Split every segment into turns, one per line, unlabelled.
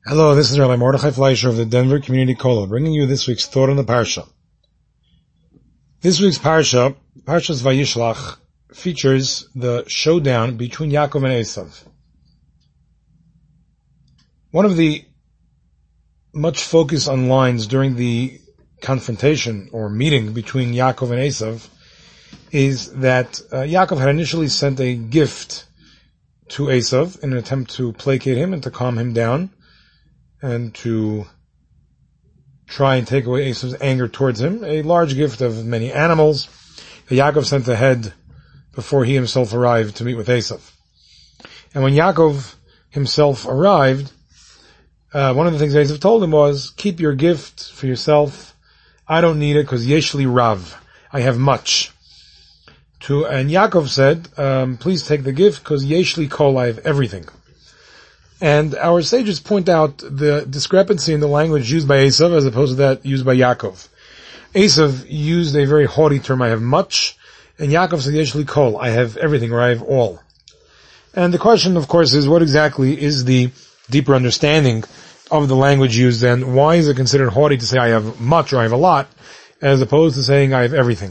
Hello, this is Rabbi Mordechai Fleischer of the Denver Community Kollel, bringing you this week's thought on the Parsha. This week's Parsha, Parshas Vayishlach, features the showdown between Yaakov and Esav. One of the much focus on lines during the confrontation or meeting between Yaakov and Esav is that Yaakov had initially sent a gift to Esav in an attempt to placate him and to calm him down, and to try and take away Esav's anger towards him, a large gift of many animals. Yaakov sent ahead before he himself arrived to meet with Esav. And when Yaakov himself arrived, one of the things Esav told him was, keep your gift for yourself. I don't need it because Yeshli Rav, I have much. And Yaakov said, please take the gift because Yeshli Kol, I have everything. And our sages point out the discrepancy in the language used by Esav as opposed to that used by Yaakov. Esav used a very haughty term, I have much, and Yaakov said, Yeshli Kol, I have everything, or I have all. And the question, of course, is what exactly is the deeper understanding of the language used, and why is it considered haughty to say I have much or I have a lot, as opposed to saying I have everything?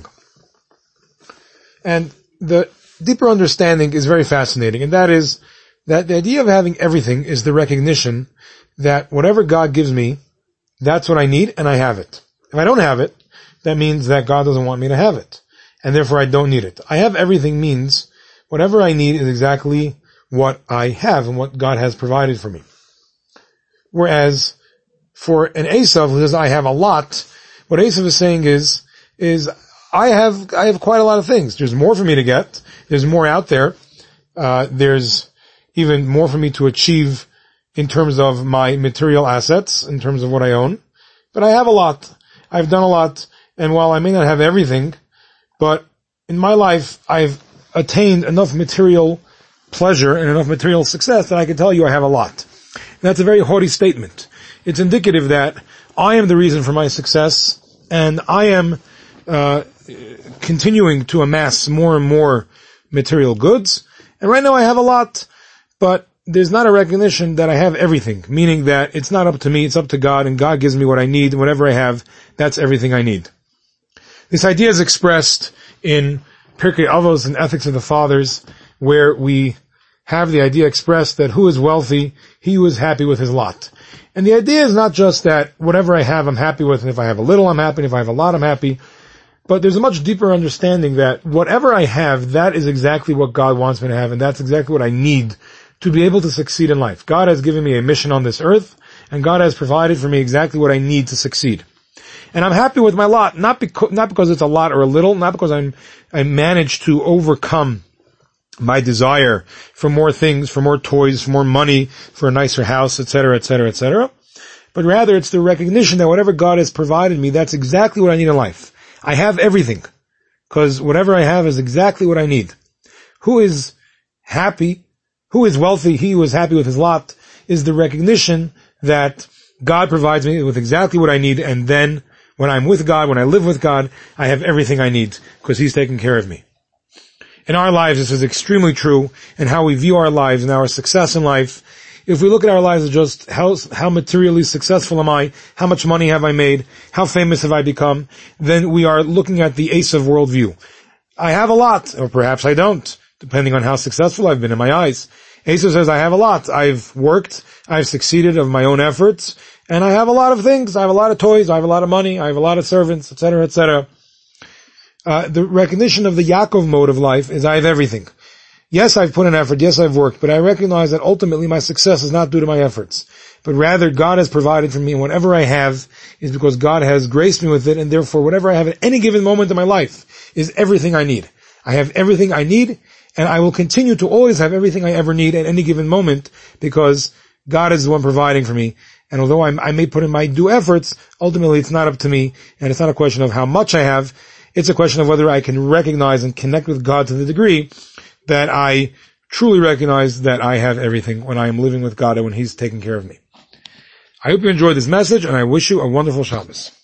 And the deeper understanding is very fascinating, and that is that the idea of having everything is the recognition that whatever God gives me, that's what I need, and I have it. If I don't have it, that means that God doesn't want me to have it, and therefore I don't need it. I have everything means whatever I need is exactly what I have and what God has provided for me. Whereas for an Esav who says I have a lot, what Esav is saying is I have quite a lot of things. There's more for me to get. There's more out there. There's even more for me to achieve in terms of my material assets, in terms of what I own. But I have a lot. I've done a lot. And while I may not have everything, but in my life, I've attained enough material pleasure and enough material success that I can tell you I have a lot. And that's a very haughty statement. It's indicative that I am the reason for my success, and I am continuing to amass more and more material goods. And right now I have a lot. But there's not a recognition that I have everything, meaning that it's not up to me, it's up to God, and God gives me what I need, and whatever I have, that's everything I need. This idea is expressed in Pirkei Avos and Ethics of the Fathers, where we have the idea expressed that who is wealthy, he who is happy with his lot. And the idea is not just that whatever I have, I'm happy with, and if I have a little, I'm happy, and if I have a lot, I'm happy. But there's a much deeper understanding that whatever I have, that is exactly what God wants me to have, and that's exactly what I need to be able to succeed in life. God has given me a mission on this earth, and God has provided for me exactly what I need to succeed. And I'm happy with my lot, not because it's a lot or a little, not because I managed to overcome my desire for more things, for more toys, for more money, for a nicer house, etc., etc., etc. But rather it's the recognition that whatever God has provided me, that's exactly what I need in life. I have everything, because whatever I have is exactly what I need. Who is happy? Who is wealthy? He who is happy with his lot is the recognition that God provides me with exactly what I need, and then when I'm with God, when I live with God, I have everything I need because He's taking care of me. In our lives, this is extremely true, and how we view our lives and our success in life. If we look at our lives as just how materially successful am I, how much money have I made, how famous have I become, then we are looking at the Esav worldview. I have a lot, or perhaps I don't, depending on how successful I've been in my eyes. Esav says, I have a lot. I've worked, I've succeeded of my own efforts, and I have a lot of things. I have a lot of toys, I have a lot of money, I have a lot of servants, etc., etc. The recognition of the Yaakov mode of life is I have everything. Yes, I've put in effort, yes, I've worked, but I recognize that ultimately my success is not due to my efforts, but rather God has provided for me, and whatever I have is because God has graced me with it, and therefore whatever I have at any given moment in my life is everything I need. I have everything I need, and I will continue to always have everything I ever need at any given moment because God is the one providing for me. And although I may put in my due efforts, ultimately it's not up to me, and it's not a question of how much I have. It's a question of whether I can recognize and connect with God to the degree that I truly recognize that I have everything when I am living with God and when He's taking care of me. I hope you enjoyed this message, and I wish you a wonderful Shabbos.